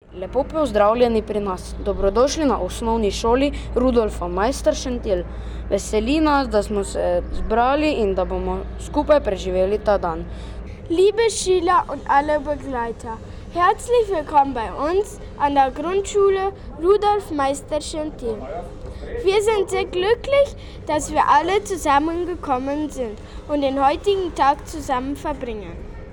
Lepo pozdravljeni pri nas. Dobrodošli na osnovni šoli Rudolfa Meisterschentil. Veseli nas, da smo se zbrali in da bomo skupaj preživeli ta dan. Liebe Schüler und alle Begleiter, herzlich willkommen bei uns an der Grundschule Rudolf Meisterschentil. Wir sind sehr glücklich, dass wir alle zusammengekommen sind und den heutigen Tag zusammen verbringen.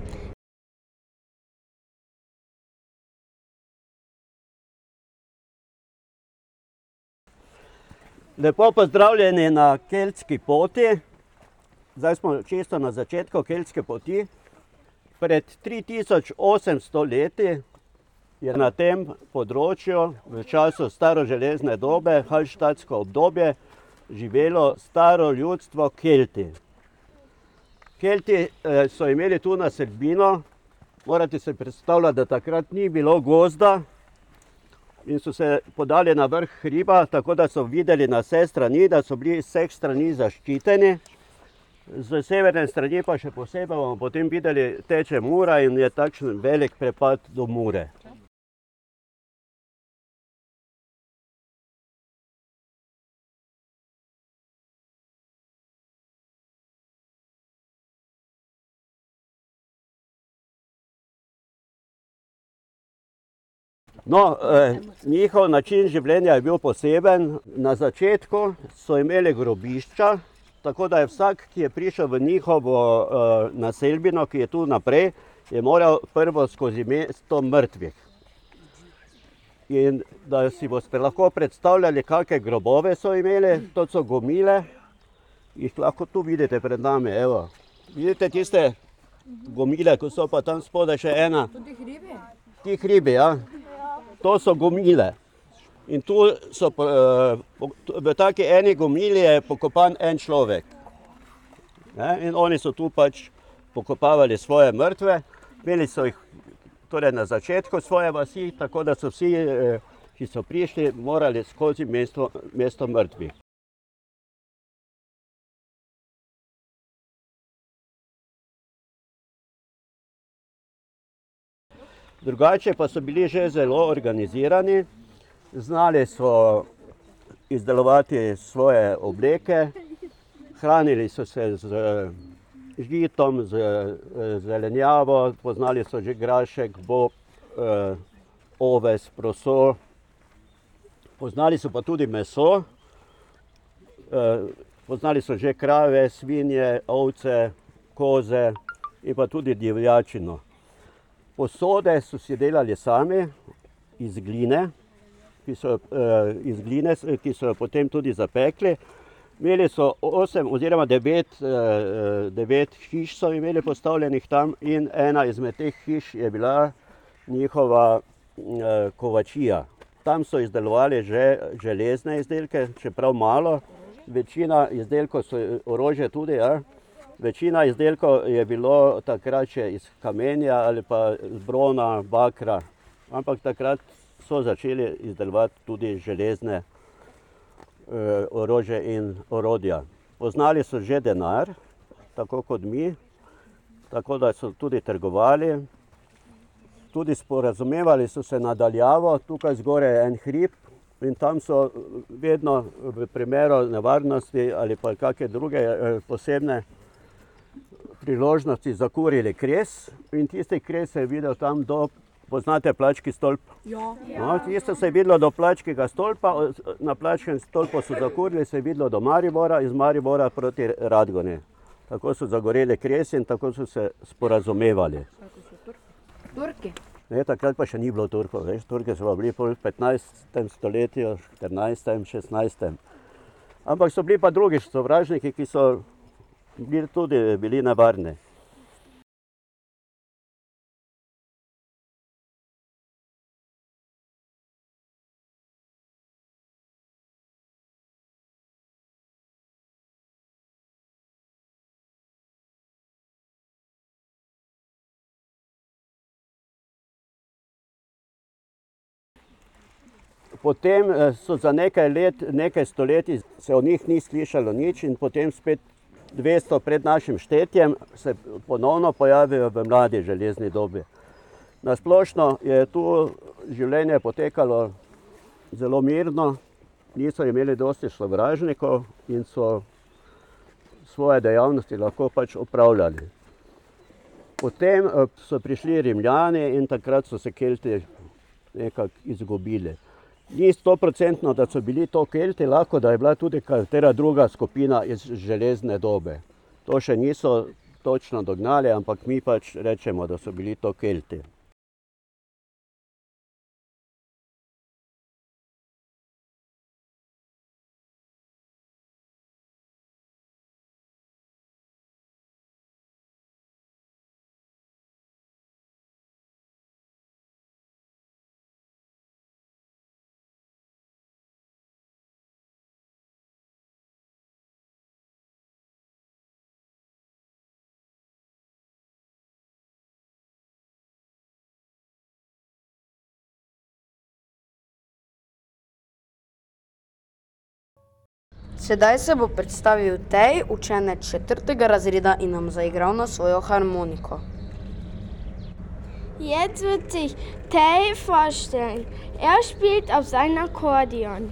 Lepo pozdravljeni na Keltski poti. Zdaj smo čisto na začetku Keltske poti. Pred 3800 leti je na tem področju v času staroželezne dobe, halštatsko obdobje, živelo staro ljudstvo Kelti. Kelti so imeli tu naselbino. Morate se predstavljati, da takrat ni bilo gozda in so se podali na vrh hriba, tako da so videli na vse strani, da so bili z vseh strani zaščiteni. Z severne strani pa še posebej bomo potem videli, teče Mura in je takšen velik prepad do Mure. No, njihov način življenja je bil poseben. Na začetku so imeli grobišča, tako da je vsak, ki je prišel v njihovo naselbino, ki je tu naprej, je moral prvo skozi mesto mrtvih. In da si boste lahko predstavljali, kakšne grobove so imeli, to so gomile, jih lahko tu vidite pred nami, evo. Vidite tiste gomile, ko so pa tam spodaj še ena? Ti hribi, ja. To so gomile. In tu so, v taki eni gomili je pokopan en človek. In oni so tu pač pokopavali svoje mrtve. Imeli so jih torej na začetku svoje vasi, tako da so vsi, ki so prišli, morali skozi mesto mrtvih. Drugače pa so bili že zelo organizirani, znali so izdelovati svoje obleke, hranili so se z žitom, z zelenjavo, poznali so že grašek, bob, oves, proso. Poznali so pa tudi meso, poznali so že krave, svinje, ovce, koze in pa tudi divjačino. Posode so si delali sami iz gline, ki so jo potem tudi zapekli. Imeli so 8 oziroma 9 hiš so imeli postavljenih tam in ena izmed teh hiš je bila njihova kovačija. Tam so izdelovali že železne izdelke, čeprav malo. Večina izdelkov so orožje tudi, ja. Večina izdelkov je bilo takrat še iz kamenja ali pa z brona, bakra, ampak takrat so začeli izdelovati tudi železne orožje in orodja. Poznali so že denar, tako kot mi, tako da so tudi trgovali. Tudi sporazumevali so se nadaljavo, tukaj zgoraj je en hrib in tam so vedno v primeru nevarnosti ali pa kakšne druge posebne priložnosti zakurili kres in tisti kres se je videl tam do, poznate Plački stolp? Ja. No, tisto se je videlo do Plačkega stolpa, na Plačkem stolpu so zakurili, se je videlo do Maribora, iz Maribora proti Radgoni. Tako so zagoreli kres in tako so se sporazumevali. Turki? Ne, takrat pa še ni bilo Turkov, veš, Turki so bili v 15. stoletju, 14., 16. Ampak so bili pa drugi sovražniki, ki so bili nevarni. Potem so za nekaj let, nekaj stoletij se o njih ni slišalo nič in potem spet 200 pred našim štetjem se ponovno pojavijo v mladi železni dobi. Na splošno je tu življenje potekalo zelo mirno, niso imeli dosti sovražnikov in so svoje dejavnosti lahko pač opravljali. Potem so prišli Rimljani in takrat so se Kelti nekako izgubili. Ni 100%, da so bili to Kelti, lahko da je bila tudi katera druga skupina iz železne dobe. To še niso točno dognali, ampak mi pač rečemo, da so bili to Kelti. Sedaj se bo predstavil Tej, učenec 4. razreda in nam zaigral na svojo harmoniko. Jetzt wird sich Tej vorstellen. Er spielt auf sein Akkordeon.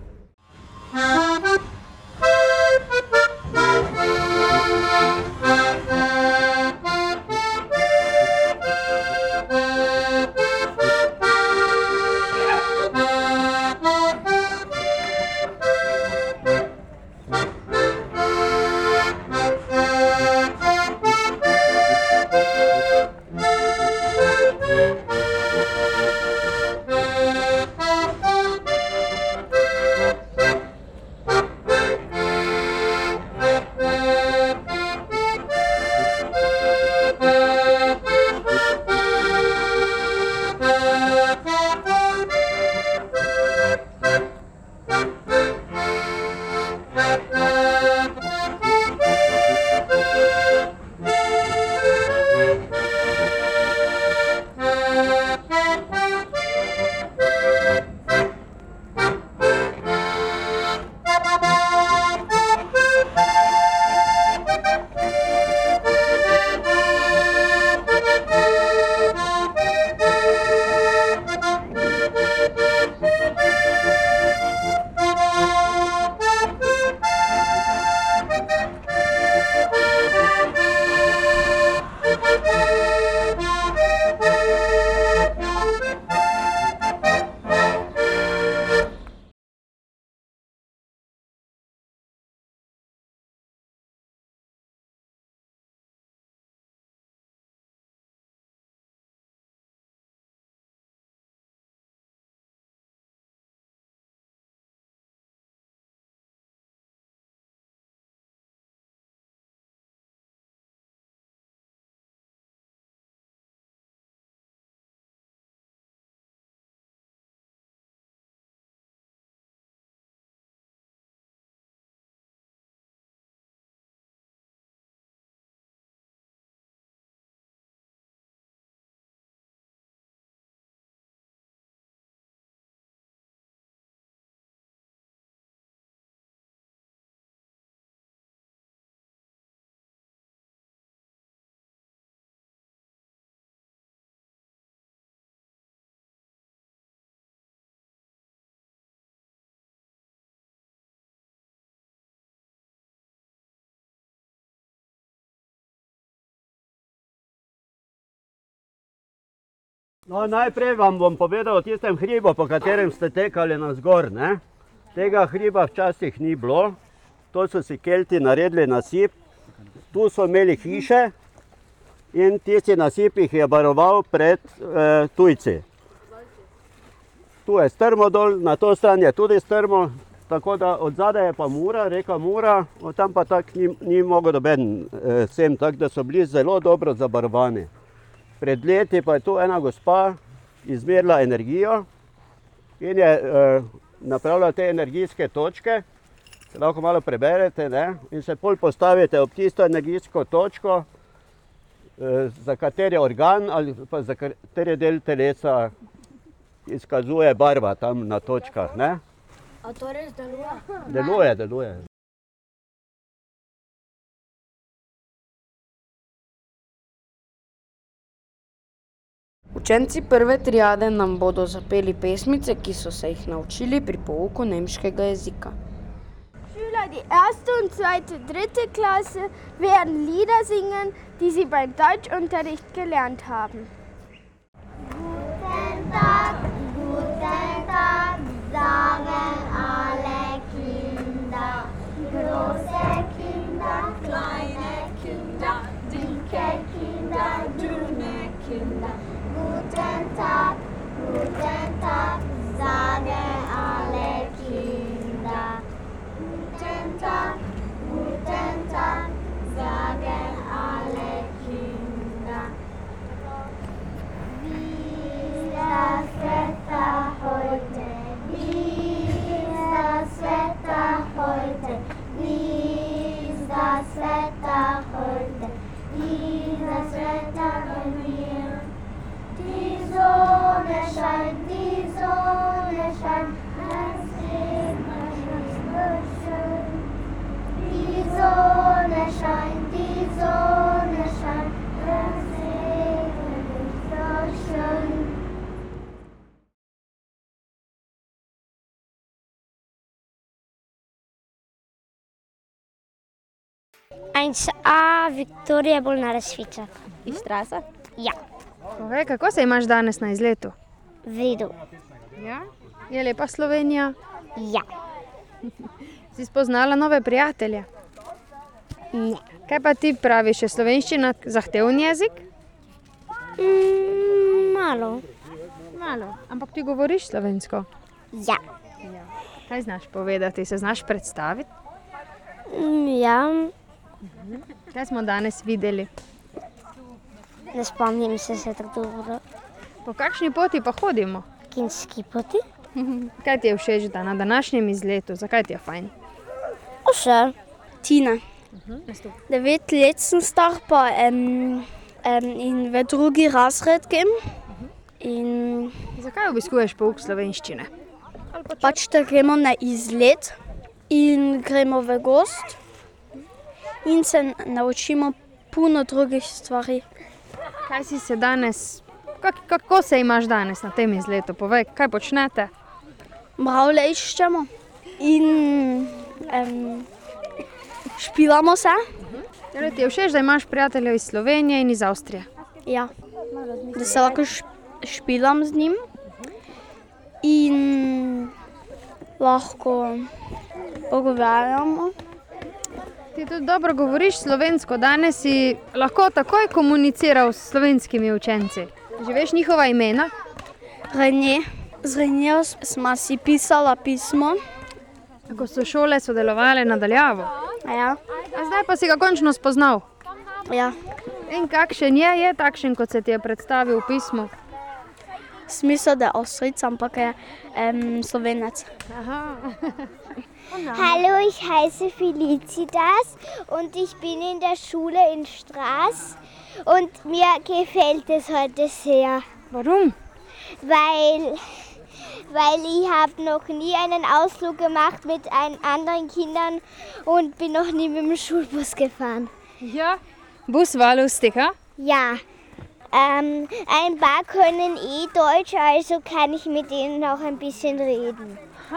No, najprej vam bom povedal o tistem hribu, po katerem ste tekali navzgor, ne? Tega hriba včasih ni bilo, to so si Kelti naredili nasip. Tu so imeli hiše in tisti nasip jih je varoval pred tujci. Tu je strmo dol, na to stran je tudi strmo, tako da od zadaj je pa Mura, reka Mura, od tam pa tak ni mogel noben sem, tako da so bili zelo dobro zavarovani. Pred leti pa je tu ena gospa izmerila energijo in je napravila te energijske točke, se lahko malo preberete, ne? In se pol postavite ob tisto energijsko točko, za kateri organ ali pa za kateri del telesa izkazuje barva tam na točkah, ne? A to res deluje? Deluje, deluje. Učenci prve triade nam bodo zapeli pesmice, ki so se jih naučili pri pouku nemškega jezika. Schüler, die 1. und 2., 3. Klasse werden Lieder singen, die sie beim Deutschunterricht gelernt haben. Guten Tag, sagen alle Kinder. Große Kinder, kleine Kinder, dicke Kinder, dünne Kinder. Guten Tag, sagen alle Kinder. Guten Tag, sagen alle Kinder. Wie ist das Wetter heute? Wie ist das Wetter heute? Wie ist das Wetter heute? Wie ist das Wetter bei mir? Die Sonne scheint, es regnet so schön. Die Sonne scheint, es regnet so schön. A Viktorija Bolnara Švičak. Iz Strasa? Ja, Povej, kako se imaš danes na izletu? v redu. Ja? Je lepa Slovenija? Ja, Si spoznala nove prijatelje? ne. Kaj pa ti praviš, je slovenščina zahteven jezik? Malo. Malo. Ampak ti govoriš slovensko. Ja. Kaj znaš povedati, se znaš predstaviti? Ja, Kaj smo danes videli? ne spomnim se tako dobro. Po kakšni poti pa hodimo? Kinski poti? Kaj ti je všeč da na današnjem izletu? Zakaj ti je fajn? Vse. Tina. 9 let sem star, pa in v drugi razred grem. In Zakaj obiskuješ pouk slovenščine? pač da gremo na izlet in gremo v gost in se naučimo puno drugih stvari. Kaj si se danes, kako se imaš danes na tem izletu? Povej, kaj počnete? Mravlje iščemo in špilamo se. Torej ti je všeč, da imaš prijateljev iz Slovenije in iz Avstrije? Ja. Da se lahko špilam z njim in lahko pogovarjamo. Ti tudi dobro govoriš slovensko, danes si lahko takoj komuniciral s slovenskimi učenci. Že veš njihova imena? Renje. Z Renjo smo si pisala pismo. Ko so šole sodelovale nadaljavo. Ja. A zdaj pa si ga končno spoznal. Ja. In kakšen je takšen, kot se ti je predstavil v pismu? Smisel, da je Avstrijec, ampak je Slovenec. Hallo, ich heiße Felicitas und ich bin in der Schule in Stras und mir gefällt es heute sehr, Warum? weil ich habe noch nie einen Ausflug gemacht mit anderen Kindern und bin noch nie mit dem Schulbus gefahren. Ja. Bus war lustig, ha? Ja, ein paar können Deutsch, also kann ich mit denen auch ein bisschen reden.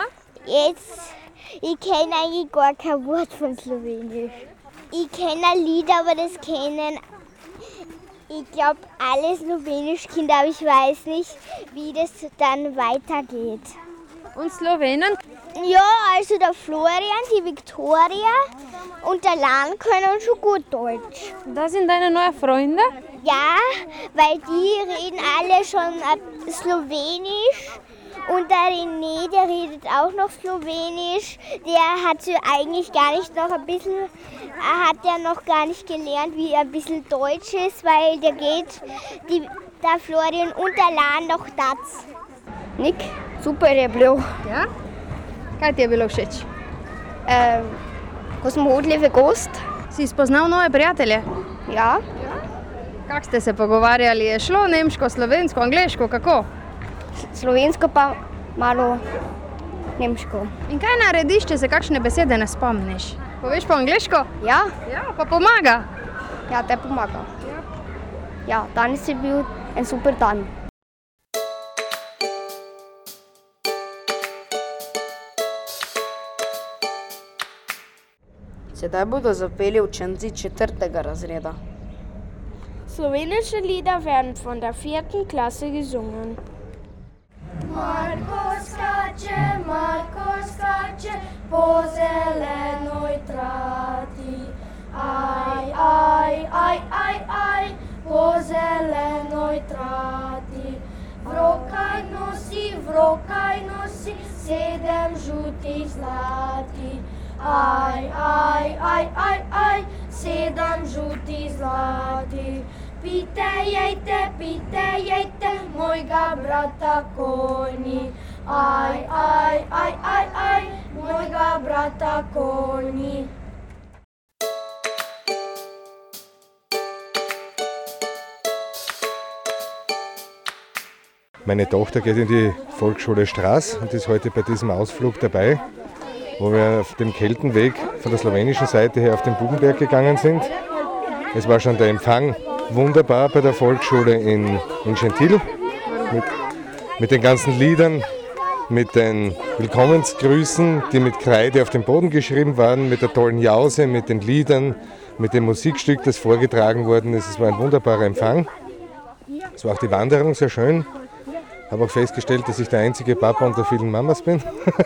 Ich kenne eigentlich gar kein Wort von Slowenisch. Ich kenne ein Lied, aber das kennen, ich glaube, alle Slowenisch-Kinder, aber ich weiß nicht, wie das dann weitergeht. Und Slowenen? Ja, also der Florian, die Viktoria und der Lan können schon gut Deutsch. Das sind deine neuen Freunde? Ja, weil die reden alle schon Slowenisch. Und der René, der redet auch noch Slowenisch. Der hat eigentlich gar nicht noch ein bisschen, hat ja noch gar nicht gelernt, wie ein bisschen Deutsch ist, weil der der Florian und der Lan noch das. Nik, super je bilo. Ja? Kaj ti je bilo všeč? Ko smo hodili v gost. Si spoznal nove prijatelje? Ja. Kako ste se pogovarjali? Je šlo nemško, slovensko, angleško, kako? Slovensko pa malo nemško. In kaj narediš, če se kakšne besede ne spomniš? Poveš po angleško? Ja? Ja, pa pomaga. Ja, te pomaga. Ja, danes je bil en super dan. Sedaj bodo zapeli učenci 4. razreda. Slowenische Lieder werden von der 4. Klasse gesungen. Marko skače po zelenoj trati. Aj, aj, aj, aj, aj, po zelenoj trati. V rokaj nosi 7 žutih zlatih. Aj, aj, aj, aj, aj, 7 žutih zlatih. Pite jejte, mojega brata konji. Aj, aj, aj, aj, aj, mojega brata konji. Meine Tochter geht in die Volksschule Straß und ist heute bei diesem Ausflug dabei, wo wir auf dem Keltenweg von der slowenischen Seite her auf den Bubenberg gegangen sind. Es war schon der Empfang wunderbar bei der Volksschule in Schentil mit den ganzen Liedern, mit den Willkommensgrüßen, die mit Kreide auf dem Boden geschrieben waren, mit der tollen Jause, mit den Liedern, mit dem Musikstück, das vorgetragen worden ist. Es war ein wunderbarer Empfang. Es war auch die Wanderung sehr schön. Ich habe auch festgestellt, dass ich der einzige Papa unter vielen Mamas bin.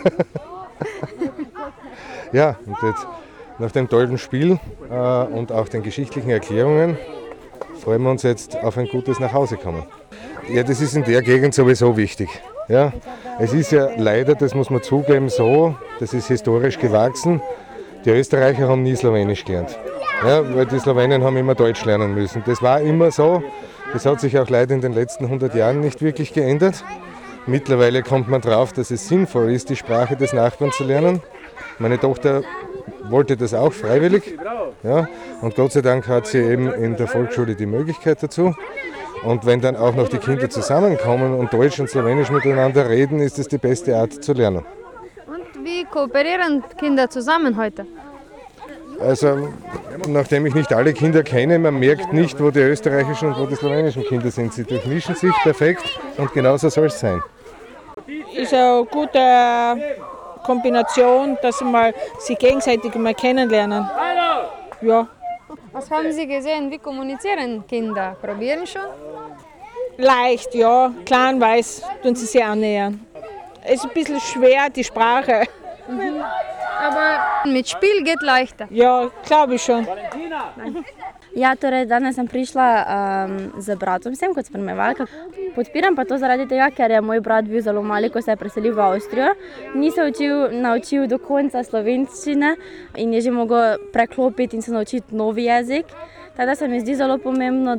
Ja, und jetzt nach dem tollen Spiel und auch den geschichtlichen Erklärungen freuen wir uns jetzt auf ein gutes Nachhausekommen. Ja, das ist in der Gegend sowieso wichtig. Ja, es ist ja leider, das muss man zugeben, so, das ist historisch gewachsen. Die Österreicher haben nie Slowenisch gelernt. Ja, weil die Slowenen haben immer Deutsch lernen müssen. Das war immer so. Das hat sich auch leider in den letzten 100 Jahren nicht wirklich geändert. Mittlerweile kommt man drauf, dass es sinnvoll ist, die Sprache des Nachbarn zu lernen. Meine Tochter wollte das auch freiwillig. Ja, und Gott sei Dank hat sie eben in der Volksschule die Möglichkeit dazu. Und wenn dann auch noch die Kinder zusammenkommen und Deutsch und Slowenisch miteinander reden, ist es die beste Art zu lernen. Und wie kooperieren Kinder zusammen heute? Also, nachdem ich nicht alle Kinder kenne, man merkt nicht, wo die österreichischen und wo die slowenischen Kinder sind. Sie durchmischen sich perfekt und genauso soll es sein. Ist eine gute Kombination, dass sie sich gegenseitig mal kennenlernen. Ja. Was haben Sie gesehen? Wie kommunizieren Kinder? Probieren schon? Leicht, ja. Kleinweise tun sie sich annähern. Es ist ein bisschen schwer, die Sprache. Aber mit Spiel geht leichter. Ja, glaube ich schon. Ja, torej danes sem prišla z bratom sem kot spremljevalka. Podpiram pa to zaradi tega, ker je moj brat bil zelo mali, ko se je preselil v Avstrijo. Ni se naučil do konca slovenščine in je že mogel preklopiti in se naučiti novi jezik. Tako da se mi zdi zelo pomembno,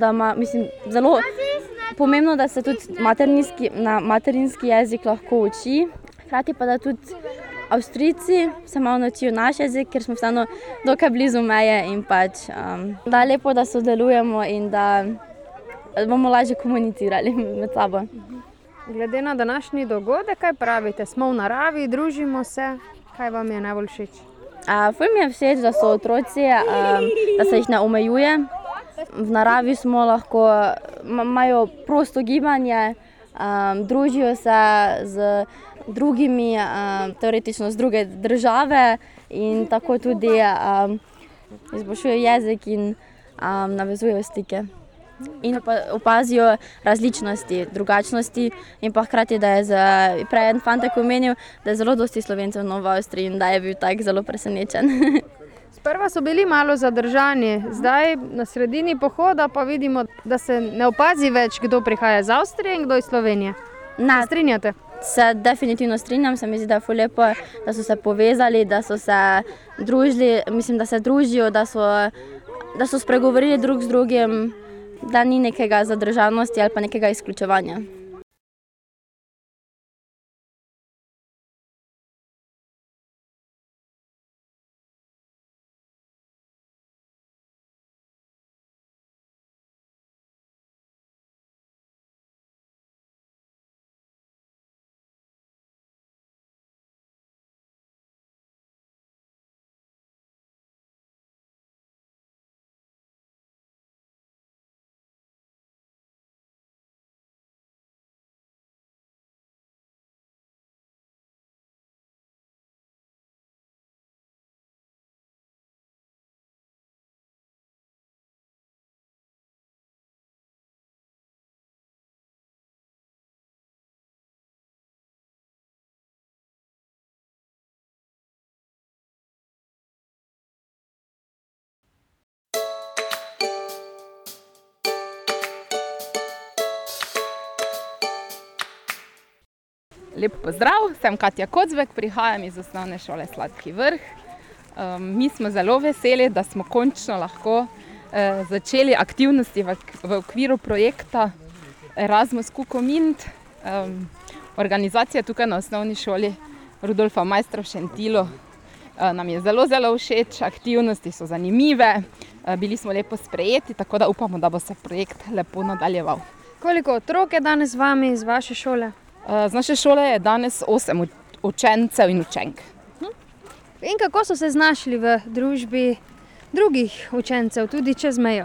da se tudi materinski jezik lahko uči. Hkrati pa da tudi Avstrijci se malo naučijo naš jezik, ker smo vseeno dokaj blizu meje in da je lepo, da sodelujemo in da bomo lažje komunicirali med sabo. Glede na današnji dogodek, kaj pravite? Smo v naravi, družimo se. Kaj vam je najbolj všeč? Ful mi je všeč, da so otroci, da se jih ne omejuje. V naravi smo lahko, imajo prosto gibanje, družijo se z drugimi, teoretično z druge države in tako tudi izboljšujejo jezik in navezujejo stike. In pa opazijo različnosti, drugačnosti in pa hkrati, da je prej en fantek omenil, da je zelo dosti Slovencev v Avstriji in da je bil tak zelo presenečen. Sprva so bili malo zadržani, zdaj na sredini pohoda pa vidimo, da se ne opazi več, kdo prihaja iz Avstrije in kdo iz Slovenije. Se strinjate? Se definitivno strinjam, se mi zdi, da je ful lepo, da so se povezali, da so se družili, mislim, da se družijo, da so spregovorili drug z drugim, da ni nekega zadržanosti ali pa nekega izključevanja. Lep pozdrav, sem Katja Kocbek, prihajam iz osnovne šole Sladki Vrh. Mi smo zelo veseli, da smo končno lahko začeli aktivnosti v okviru projekta Erasmus Kukomint. Organizacija tukaj na osnovni šoli Rudolfa Maistra v Šentilu nam je zelo, zelo všeč, aktivnosti so zanimive, bili smo lepo sprejeti, tako da upamo, da bo se projekt lepo nadaljeval. Koliko otrok je danes z vami iz vaše šole? Z naše šole je danes 8 učencev in učenk. In kako so se znašli v družbi drugih učencev, tudi čez mejo?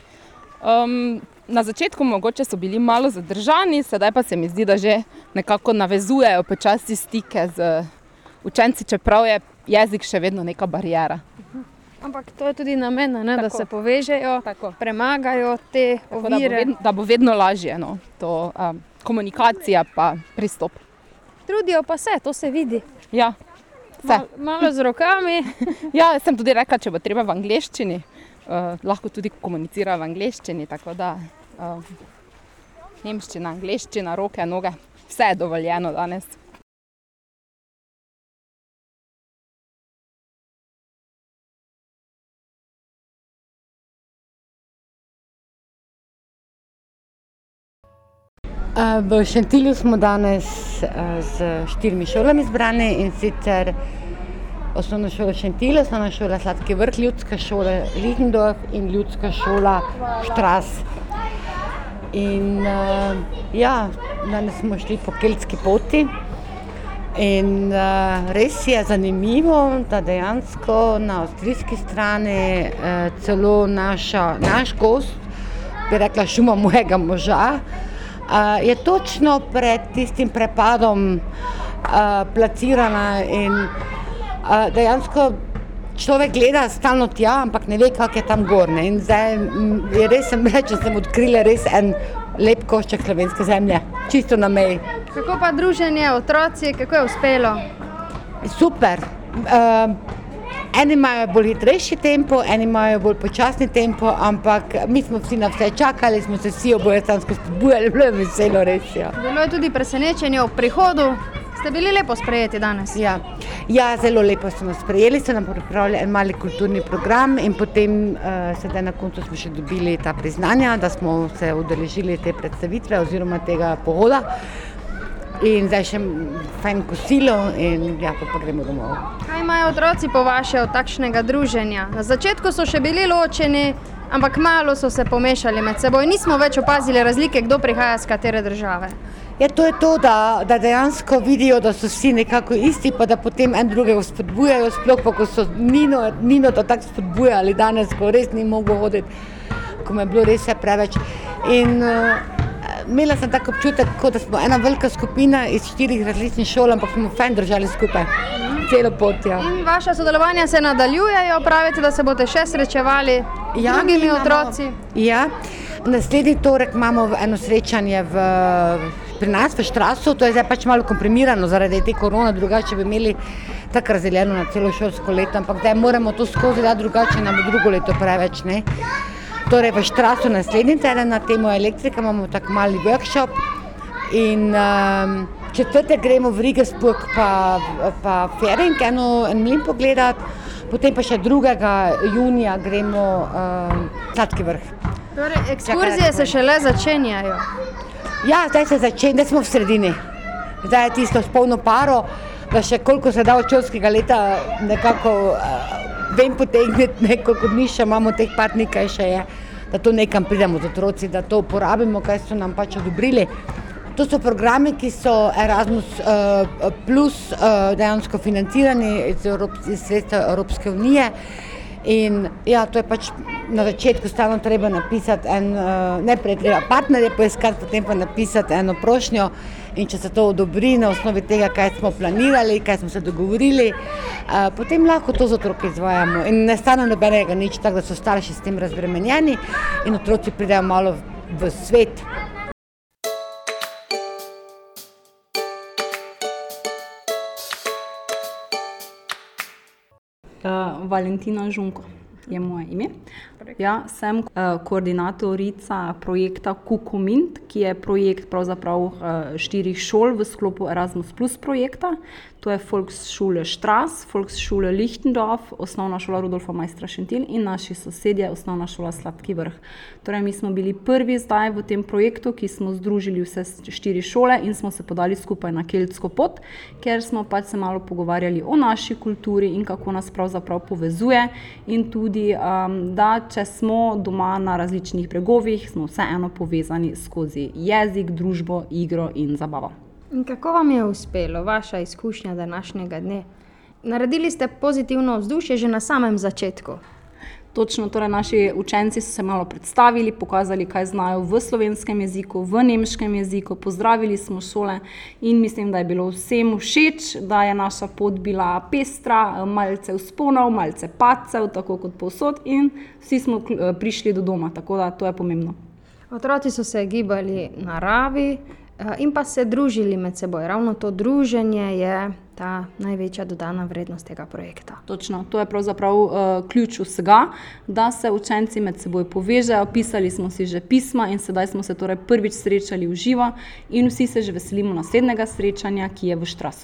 Na začetku mogoče so bili malo zadržani, sedaj pa se mi zdi, da že nekako navezujejo počasi stike z učenci, čeprav je jezik še vedno neka bariera. Ampak to je tudi namen, ne? Da se povežejo, premagajo te ovire. Da bo vedno lažje, no, to komunikacija pa pristop. Trudijo pa se, to se vidi. Ja, vse. Malo z rokami. Ja, sem tudi rekla, če bo treba v angleščini, lahko tudi komunicira v angleščini, tako da nemščina, angleščina, roke, noge, vse je dovoljeno danes. V Šentilju smo danes z 4 šolami zbrani, in sicer osnovna šola Šentil, osnovna šola Sladki Vrh, ljudska šola Lihendorf in ljudska šola Štras. In danes smo šli po keltski poti in res je zanimivo, da dejansko na avstrijski strani celo naš gost, bi rekla šuma mojega moža, je točno pred tistim prepadom placirana in dejansko človek gleda stalno tja, ampak ne ve, kak je tam gor. In zdaj sem odkrila res en lep košček slovenske zemlje, čisto na meji. Kako pa druženje, otroci, kako je uspelo? Super. Eni imajo bolj hitrejši tempo, eni imajo bolj počasni tempo, ampak mi smo vsi na vse čakali, smo se vsi obojestansko spodbujali, bilo je veselo, res. Bilo je tudi presenečenje ob prihodu. Ste bili lepo sprejeti danes? Ja, zelo lepo so nas sprejeli, so nam pripravili en mali kulturni program in potem sedaj na koncu smo še dobili ta priznanja, da smo se udeležili te predstavitve oziroma tega pohoda. In zdaj še fajn kosilo in pa gremo domov. Kaj imajo otroci po vaše od takšnega druženja? Na začetku so še bili ločeni, ampak malo so se pomešali med seboj. Nismo več opazili razlike, kdo prihaja z katere države. Ja, to je to, da dejansko vidijo, da so vsi nekako isti, pa da potem en drugega spodbujajo, sploh pa ko so Nino to tako spodbujali danes, ko res ni mogel hoditi, ko me je bilo res vse preveč. In imela sem tak občutek, kot da smo ena velika skupina iz 4 različnih šol, ampak smo fajn držali skupaj, celo pot. In vaša sodelovanja se nadaljujejo, pravite, da se boste še srečevali z drugimi otroci? Ja, naslednji torek imamo eno srečanje pri nas v Štrasu, to je zdaj pač malo komprimirano zaradi te korone, drugače bi imeli tako razdeljeno na celo šolsko leto, ampak zdaj moramo to skozi dati, drugače nam bo drugo leto preveč, ne. Torej v Štrasu naslednji teden na temo elektrika imamo tak mali workshop in četrtek gremo v Rigesburg pa Fering en mlin pogledat, potem pa še 2. junija gremo Sladki Vrh. Torej ekskurzije se šele začenjajo? Ja, zdaj se začenja, zdaj smo v sredini. Zdaj je tisto s polno paro, da še koliko se da od šolskega leta nekako vem potegniti, koliko dni še imamo teh par dni, kaj še je, da to nekam pridemo z otroci, da to uporabimo, kaj so nam pač odobrili. To so programi, ki so Erasmus plus dejansko financirani iz sredstev Evropske unije. In ja, to je pač na začetku stalno treba napisati najprej treba partnerje poiskati, potem pa napisati eno prošnjo in če se to odobri na osnovi tega, kaj smo planirali, kaj smo se dogovorili, potem lahko to z otroki izvajamo in ne stane nobenega nič, tako da so starši s tem razbremenjeni in otroci pridejo malo v svet. Valentina Žunko. je moje ime. Ja, sem koordinatorica projekta Kukomint, ki je projekt pravzaprav 4 šol v sklopu Erasmus Plus projekta. To je Volksschule Stras, Volksschule Lichtendorf, Osnovna šola Rudolfa Maistra Šentilj in naši sosedje, Osnovna šola Sladki Vrh. Torej, mi smo bili prvi zdaj v tem projektu, ki smo združili vse 4 šole in smo se podali skupaj na keltsko pot, ker smo pač se malo pogovarjali o naši kulturi in kako nas pravzaprav povezuje in tudi, da če smo doma na različnih bregovih, smo vseeno povezani skozi jezik, družbo, igro in zabavo. In kako vam je uspelo, vaša izkušnja današnjega dne? Naredili ste pozitivno vzdušje že na samem začetku. Točno, torej naši učenci so se malo predstavili, pokazali, kaj znajo v slovenskem jeziku, v nemškem jeziku, pozdravili smo šole in mislim, da je bilo vsem všeč, da je naša pot bila pestra, malce vzponov, malce padcev, tako kot povsod in vsi smo prišli do doma, tako da to je pomembno. Otroci so se gibali v naravi in pa se družili med seboj. Ravno to druženje je ta največja dodana vrednost tega projekta. Točno, to je pravzaprav ključ vsega, da se učenci med seboj povežejo. Pisali smo si že pisma in sedaj smo se torej prvič srečali v živo in vsi se že veselimo naslednjega srečanja, ki je v Strasu.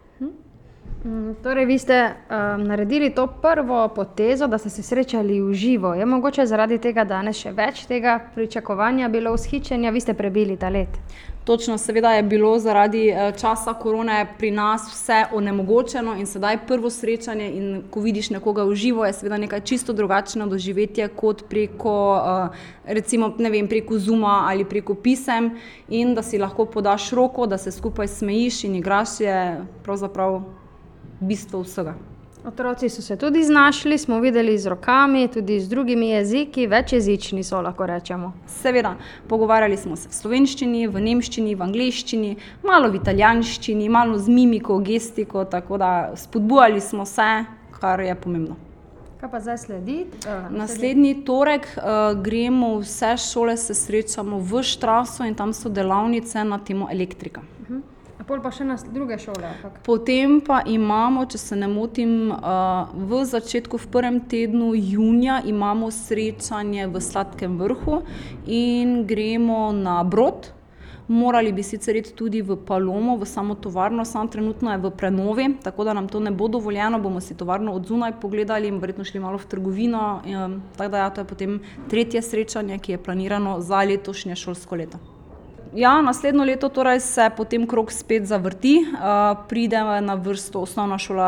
Torej, vi ste naredili to prvo potezo, da ste se srečali v živo. Je mogoče zaradi tega danes še več tega pričakovanja bilo vzhičenja? Vi ste prebili ta let. Točno, seveda je bilo zaradi časa korone pri nas vse onemogočeno in sedaj prvo srečanje in ko vidiš nekoga v živo, je seveda nekaj čisto drugačno doživetje kot preko, recimo, ne vem, preko Zooma ali preko pisem in da si lahko podaš roko, da se skupaj smejiš in igraš, je pravzaprav bistvo vsega. Otroci so se tudi znašli, smo videli z rokami, tudi z drugimi jeziki, večjezični so, lahko rečemo. Seveda, pogovarjali smo se v slovenščini, v nemščini, v angleščini, malo v italijanščini, malo z mimiko, gestiko, tako da spodbujali smo se, kar je pomembno. Kaj pa zdaj sledi? Naslednji torek gremo vse šole, se srečamo v Strasu in tam so delavnice na temo elektrika. A pol pa še na druge šole? Potem pa imamo, če se ne motim, v začetku, v prvem tednu junija imamo srečanje v Sladkem Vrhu in gremo na Brod. Morali bi sicer iti tudi v Palomo, v samo tovarno, samo trenutno je v prenovi, tako da nam to ne bo dovoljeno, bomo si tovarno od zunaj pogledali in verjetno šli malo v trgovino, tako da ja, to je potem tretje srečanje, ki je planirano za letošnje šolsko leto. Ja, naslednjo leto torej se potem krog spet zavrti, pride na vrsto Osnovna šola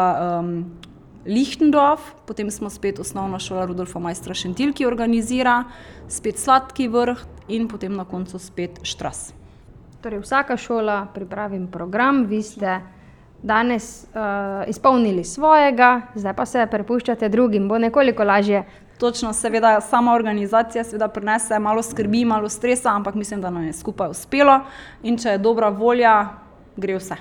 Lichtendorf, potem smo spet Osnovna šola Rudolfa Maistra Šentilj, ki organizira, spet Sladki Vrh in potem na koncu spet Stras. Torej vsaka šola pripravi program, vi ste danes izpolnili svojega, zdaj pa se prepuščate drugim, bo nekoliko lažje. Točno, seveda sama organizacija seveda prinese malo skrbi, malo stresa, ampak mislim, da nam je skupaj uspelo in če je dobra volja, gre vse.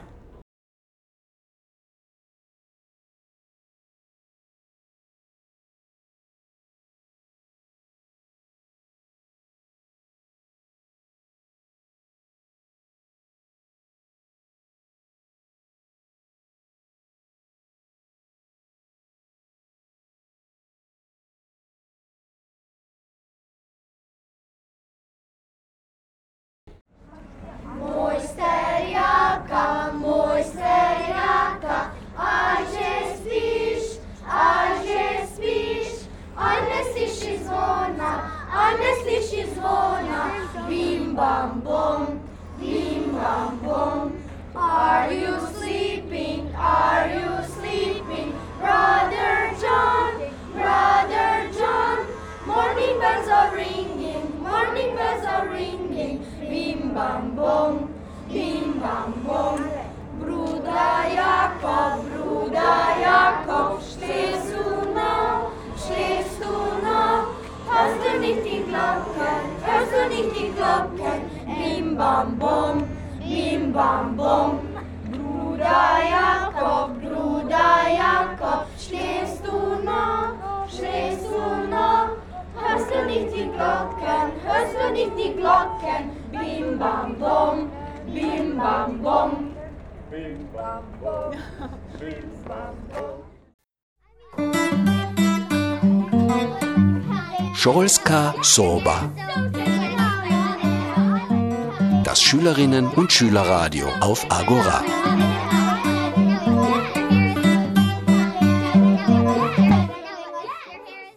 Šolska soba. Das Schülerinnen- und Schülerradio auf Agora.